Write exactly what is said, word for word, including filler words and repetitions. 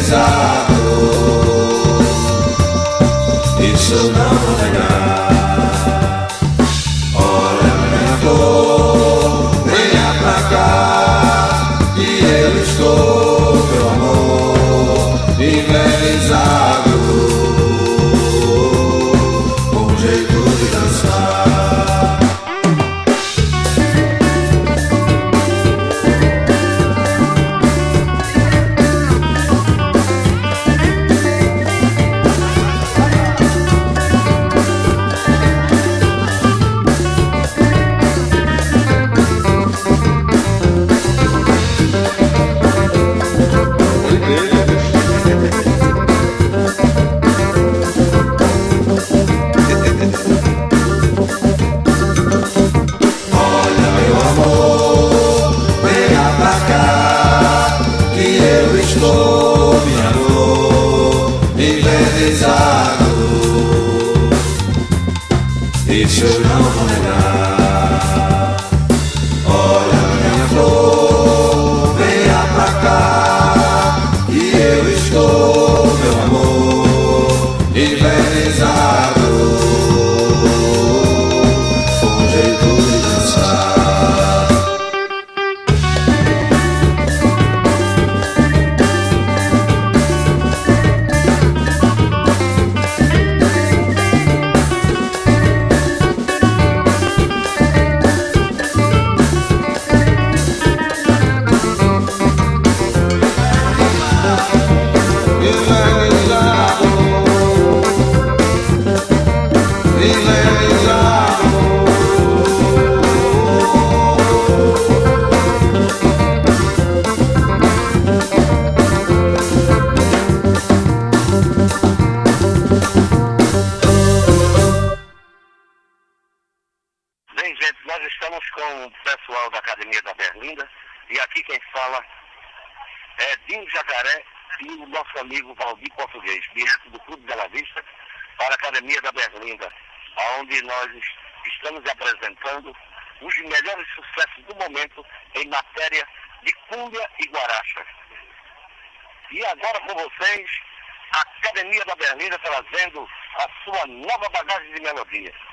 inferiorizado. Isso eu não vou negar. Olha minha flor, venha pra cá, que eu estou, meu amor, inferiorizado, com um jeito de dançar. Estou, minha flor, inferiorizado. Isso eu não vou negar. Olha minha flor, venha pra cá, que eu estou, meu amor, inferiorizado, com um jeito de dançar. Bem, gente, nós estamos com o pessoal da Academia da Berlinda e aqui quem fala é Dinho Jacaré e o nosso amigo Valdir Português, direto do Clube Bela Vista para a Academia da Berlinda, onde nós estamos apresentando os melhores sucessos do momento em matéria de cúmbia e guaracha. E agora com vocês, a Academia da Berlinda trazendo a sua nova bagagem de melodia.